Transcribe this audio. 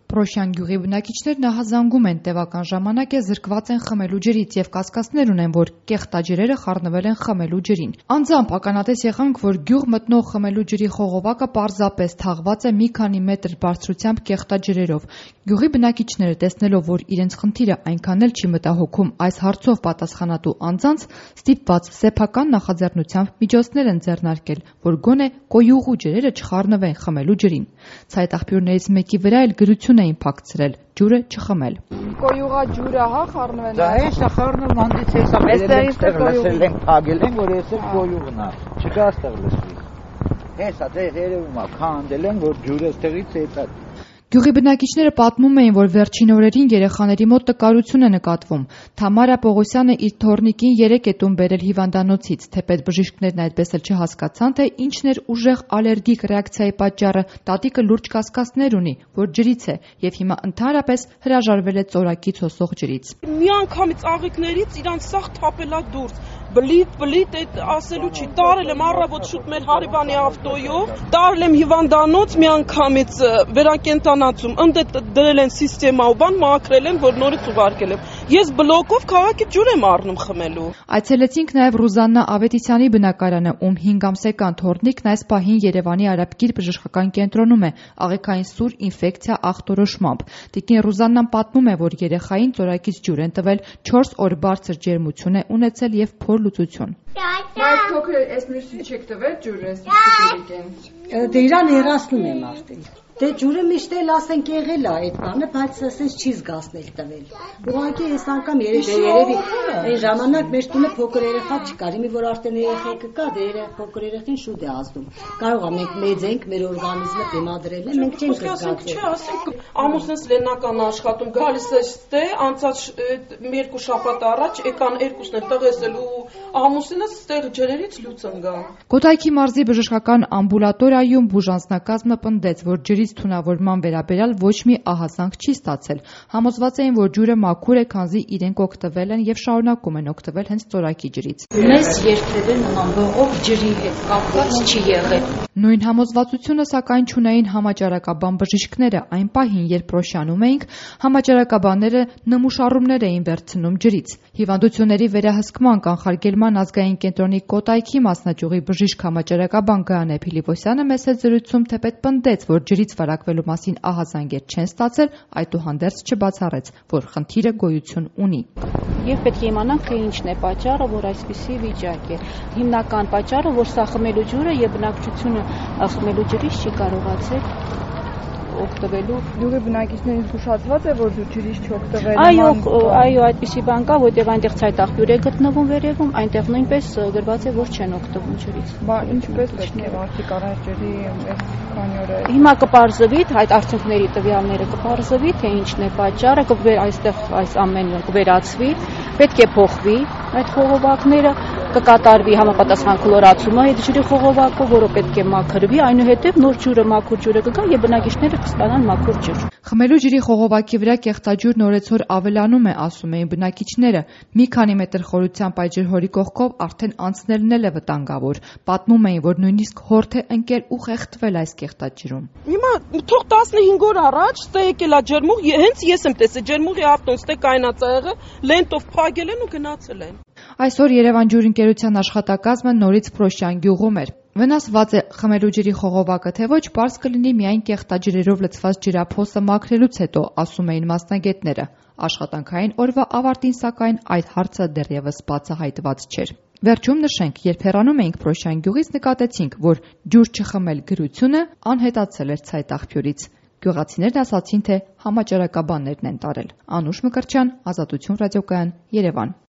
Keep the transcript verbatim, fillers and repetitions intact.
Պրոշյան գյուղի բնակիչներն ահազանգում են, տևական ժամանակ է զրկված են խմելու ջրից և կասկածներ ունեն, որ կեղտաջրերը խառնվել են խմելու ջրին։ Անձամբ ականատես եղանք, որ գյուղ մտնող խմելու ջրի խողովակը պարզապես թաղված է մի քանի մետր բարձրությամբ կեղտաջրերով։ Գյուղի բնակիչները, տեսնելով, որ իրենց խնդիրը այնքան էլ չի մտահոգում այս հարցով պատասխանատու անձանց, ստիպված սեփական նախաձեռնությամբ միջոցներ են ձեռնարկել, որ գոնե կոյուղու ջրերը չխառնվեն խմելու ջրին։ Ցայտաղբյուրներից մեկի վրա էլ գրություն էին փակցրել ջուրը չխմել։ Կոյուղա ջուրը հա խառնվեն։ Դա է, սա խառնում հանդից հեսա մերել ենք, լսել ենք, փակել ենք, որ ես էլ կոյուղն է։ Չկա այստեղ լսվի։ Հեսա դե երևում է, քանդել են, որ ջուրը այստեղից եկած։ Գյուղի բնակիչները պատմում էին, որ վերջին օրերին երեխաների մոտ տկարություն է նկատվում։ Թամարա Պողոսյանը իր թոռնիկին երեք է տուն բերել հիվանդանոցից, թեպետ բժիշկներն այդպես էլ չհասկացան, թե ինչն էր ուժեղ ալերգիկ ռեակցիայի պատճառը, տատիկը լուրջ կասկածներ ունի, որ ջրից է, եւ հիմա ընդհանրապես հրաժարվել է ծորակից հոսող ջրից։ Միանգամից աղիքներից իրանց սաղ թափելա դուրս։ Բլիթ, բլիթ, այդ ասելու չի, տարել եմ առավոտ շուտ մեր հարևանի ավտոյով, տարել եմ հիվանդանոց միանգամից վերակենդանացում, ընդ դրել են սիստեմա ու բան, մաքրել են, որ նորից ուղարկել եմ։ Ես բլոկով քաղաքի ջուր եմ առնում խմելու։ Այցելեցինք նաև Ռուզաննա Ավետիսյանի բնակարանը, ում հինգ ամսական թոռնիկն այս պահին Երևանի Արաբկիր բժշկական կենտրոնում է աղիքային սուր ինֆեկցիա ախտորոշմամբ։ Տիկին Ռուզաննան պատմում է, որ երեխային ծորակից ջուր են տվել, չորս օր բարձր ջերմություն է ունեցել եւ փոր լուծություն։ Բայց փոքր էս մյուսի չեք տվել ջուրը, էս մյուսի են։ Դե իրան հեռացնում եմ արդեն։ Դե ջուրը միշտ էլ ասենք եղել է այդ բանը, բայց ասես չի զգացնել տվել։ Ուղղակի այս անգամ երևի երևի այն ժամանակ մեր տունը փոքր երեխա չկար, իմի որ արդեն երեխեքը կա, դե երեխա փոքր երեխին շուտ է ազդում։ Կարող է մենք մեծ ենք, մեր օրգանիզմը դիմադրել է, մենք չենք զգացել։ Չէ, ասենք ամուսնս լենական աշխատում, գալիս է ստե, անցած երկու շաբաթ առաջ եկան երկուսն էլ տղեսել ու ամուսինս ստեղ ջրերից լուծ ընկան։ Կոտայքի մարզի բժշկական ամբուլատորիայում բուժանձնակազմը պնդեց, որ ջրից թունավորման վերաբերյալ ոչ մի ահազանգ չի ստացել։ Համոզված էին, որ ջուրը մաքուր է, քանզի իրենք օգտվել են եւ շարունակում են օգտվել հենց ծորակի ջրից։ Մեզ երբևէ նման բողոք ջրի հետ կապված չի եղել։ Նույն համոզվածությունը սակայն չունեին համաճարակաբան բժիշկները։ Այն պահին, երբ Պրոշյանում էինք, համաճարակաբանները նմուշառումներ էին վերցնում ջրից։ Հիվանդությունների վերահսկման կանխարգելման ազգային կենտրոնի Կոտայքի մասնաճյուղի բժիշկ համաճարակաբան Գայանե Փիլիպոսյանը մեծ զրույցում թեպետ պնդեց, որ ջրից վարակվելու մասին ահազանգեր չեն ստացել, այդուհանդերձ չբացառեց, որ խնդիրը գոյություն ունի։ Եվ պետք է իմանանք, թե ինչն է պատճառը, որ այսպիսի վիճակ է։ Հիմնական պատճառը, որ սա խմելու ջուրը եւ բնակչությունը խմելու ջրից չի կարողացել օգտվելու։ Գյուղի բնակիչներին զգուշացված է, որ ջրից չօգտվել։ Այո, այո, այդպիսի բան կա, որտեղ այնտեղ ցայտաղբյուր է գտնվում վերևում, այնտեղ նույնպես գրված է, որ չեն օգտվում ջրից։ Բա ինչպես պետք է մարդիկ առանց ջրի այս քանի օր։ Հիմա կպարզվի, այդ արդյունքների տվյալները կպարզվի, թե ինչն է պատճառը, կվեր այստեղ այս ամենը կվերացվի, պետք է փոխվի այդ խողովակները, կկատարվի համապատասխան քլորացումը այդ ջրի խողովակը, որը պետք է մաքրվի, այնուհետև նոր ջուրը, մաքուր ջուրը կգա եւ բնակիչները կստանան մաքուր ջուր։ Խմելու ջրի խողովակի վրա կեղտաջուրն օրեցօր ավելանում է, ասում էին բնակիչները։ Մի քանի մետր խորությամբ այդ ջրհորի կողքով արդեն անցնելն էլ է վտանգավոր։ Պատմում էին, որ նույնիսկ հորթ է ընկել ու խեղդվել այս կեղտաջրում։ Հիմա թող տասնհինգ օր առաջ ստե եկել է ջերմուղ, հենց ես եմ տեսել ջերմուղի ավտոն ստե կայնած ա եղել, լենտով փակել են ու գնացել են։ Այսօր Երևան ջուր ընկերության աշխատակազմը նորից Պրոշյան գյուղում էր։ Վնասված է խմելու ջրի խողովակը, թե ոչ, պարզ կլինի միայն կեղտաջրերով լցված ջրափոսը մաքրելուց հետո, ասում էին մասնագետները։ Աշխատանքային օրվա ավարտին, սակայն, այդ հարցը դեռևս բացահայտված չէր։ Վերջում նշենք, երբ հեռանում էինք Պրոշյան գյուղից, նկատեցինք, որ ջուր չխմել գրությունը անհետացել էր Ցայտաղբյուրից։ Գյուղացիներն ասացին, թե համաճարակաբաններն են տարել։ Անուշ Մկրտչյան, Ազատություն ռադիոկայան, Երևան։